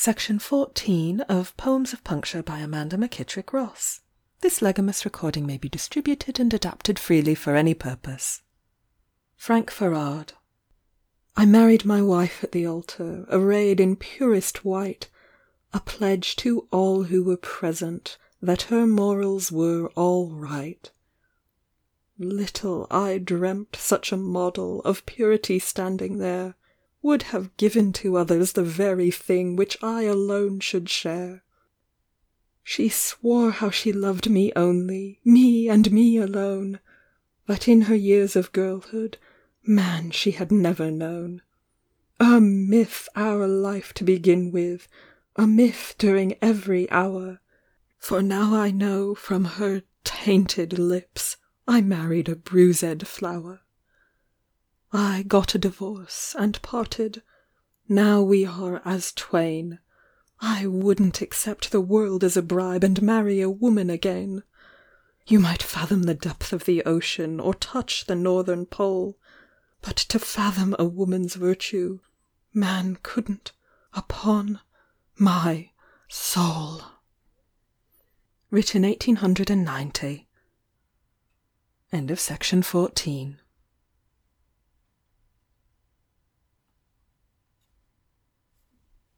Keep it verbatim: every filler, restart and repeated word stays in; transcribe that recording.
Section fourteen of Poems of Puncture by Amanda McKittrick Ross. This legamus recording may be distributed and adapted freely for any purpose. Frank Ferrard. I married my wife at the altar, arrayed in purest white, a pledge to all who were present that her morals were all right. Little I dreamt such a model of purity standing there would have given to others the very thing which I alone should share. She swore how she loved me only, me and me alone, that in her years of girlhood man she had never known. A myth our life to begin with, a myth during every hour, for now I know from her tainted lips I married a bruised flower. I got a divorce and parted, now we are as twain. I wouldn't accept the world as a bribe and marry a woman again. You might fathom the depth of the ocean or touch the northern pole, but to fathom a woman's virtue, man couldn't, upon my soul. Written eighteen ninety. End of section fourteen.